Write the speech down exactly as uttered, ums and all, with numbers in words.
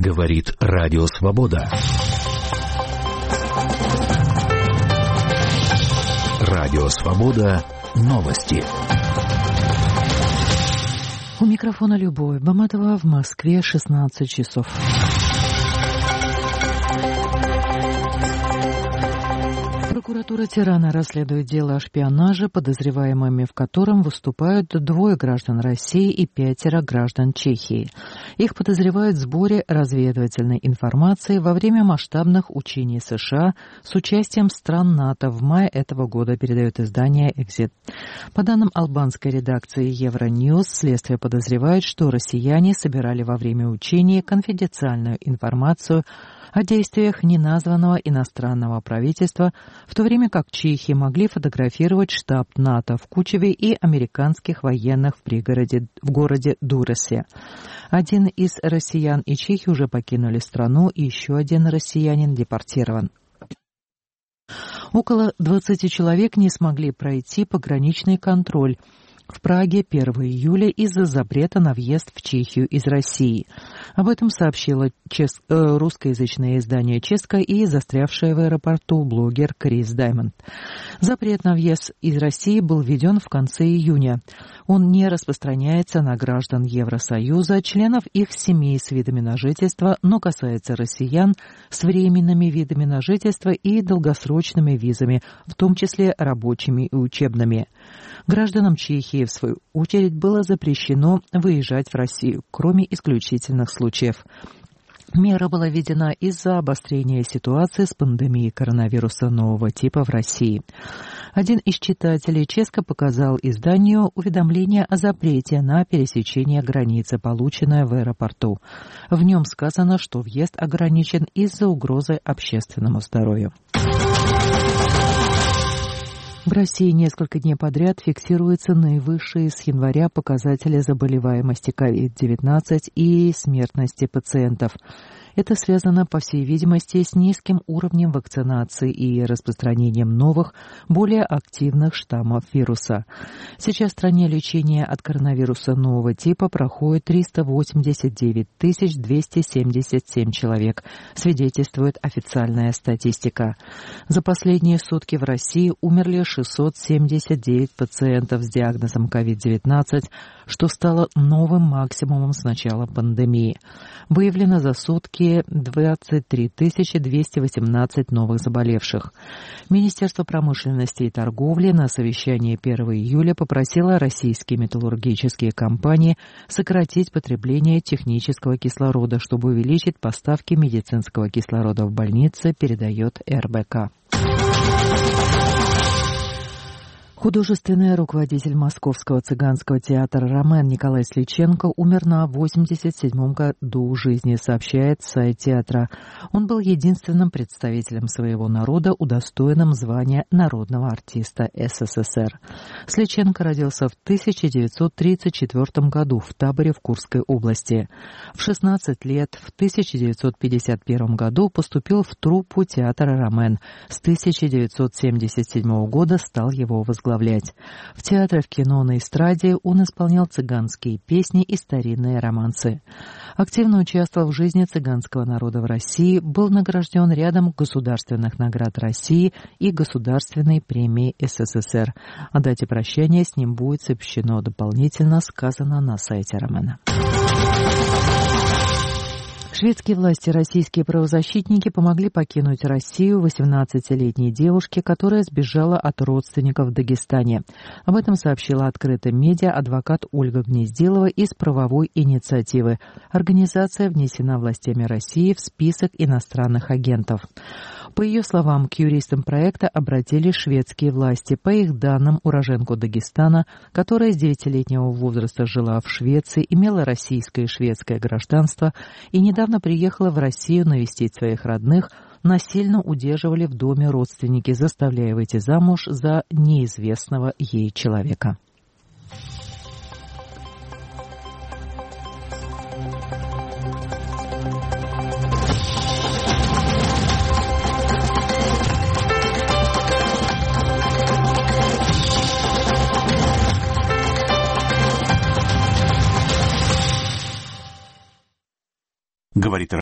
Говорит Радио Свобода. Радио Свобода. Новости. У микрофона Любовь Баматова, в Москве шестнадцать часов. Прокуратура Тирана расследует дело о шпионаже, подозреваемыми в котором выступают двое граждан России и пятеро граждан Чехии. Их подозревают в сборе разведывательной информации во время масштабных учений США с участием стран НАТО в мае этого года, передает издание «Экзит». По данным албанской редакции Евроньюз, следствие подозревает, что россияне собирали во время учений конфиденциальную информацию о действиях неназванного иностранного правительства, в то время как чехи могли фотографировать штаб НАТО в Кучеве и американских военных в пригороде, в городе Дурасе. Один из россиян и чехи уже покинули страну, и еще один россиянин депортирован. Около двадцати человек не смогли пройти пограничный контроль в Праге первого июля из-за запрета на въезд в Чехию из России. Об этом сообщило чес... э, русскоязычное издание «Ческа» и застрявшая в аэропорту блогер Крис Даймонд. Запрет на въезд из России был введен в конце июня. Он не распространяется на граждан Евросоюза, членов их семей с видами на жительство, но касается россиян с временными видами на жительство и долгосрочными визами, в том числе рабочими и учебными. Гражданам Чехии, в свою очередь, было запрещено выезжать в Россию, кроме исключительных случаев. Мера была введена из-за обострения ситуации с пандемией коронавируса нового типа в России. Один из читателей Ческа показал изданию уведомление о запрете на пересечение границы, полученное в аэропорту. В нем сказано, что въезд ограничен из-за угрозы общественному здоровью. В России несколько дней подряд фиксируются наивысшие с января показатели заболеваемости ковид девятнадцать и смертности пациентов. Это связано, по всей видимости, с низким уровнем вакцинации и распространением новых, более активных штаммов вируса. Сейчас в стране лечение от коронавируса нового типа проходит триста восемьдесят девять тысяч двести семьдесят семь человек, свидетельствует официальная статистика. За последние сутки в России умерли шестьсот семьдесят девять пациентов с диагнозом ковид девятнадцать, что стало новым максимумом с начала пандемии. Выявлено за сутки двадцать три тысячи двести восемнадцать новых заболевших. Министерство промышленности и торговли на совещании первого июля попросило российские металлургические компании сократить потребление технического кислорода, чтобы увеличить поставки медицинского кислорода в больницы, передает эр бэ ка. Художественный руководитель Московского цыганского театра «Ромен» Николай Сличенко умер на восемьдесят седьмом году жизни, сообщает сайт театра. Он был единственным представителем своего народа, удостоенным звания народного артиста эс эс эс эр. Сличенко родился в тысяча девятьсот тридцать четвёртом году в Таборе в Курской области. В шестнадцать лет в тысяча девятьсот пятьдесят первом году поступил в труппу театра «Ромен». С тысяча девятьсот семьдесят седьмого года стал его возглавлять. В театре, в кино, на эстраде он исполнял цыганские песни и старинные романсы. Активно участвовал в жизни цыганского народа в России, был награжден рядом государственных наград России и государственной премии эс эс эс эр. О дате прощания с ним будет сообщено дополнительно, сказано на сайте Ромена. Шведские власти и российские правозащитники помогли покинуть Россию восемнадцатилетней девушке, которая сбежала от родственников в Дагестане. Об этом сообщила открытым медиа адвокат Ольга Гнездилова из правовой инициативы. Организация внесена властями России в список иностранных агентов. По ее словам, к юристам проекта обратились шведские власти. По их данным, уроженку Дагестана, которая с девятилетнего возраста жила в Швеции, имела российское и шведское гражданство и недавно приехала в Россию навестить своих родных, насильно удерживали в доме родственники, заставляя выйти замуж за неизвестного ей человека. Говорит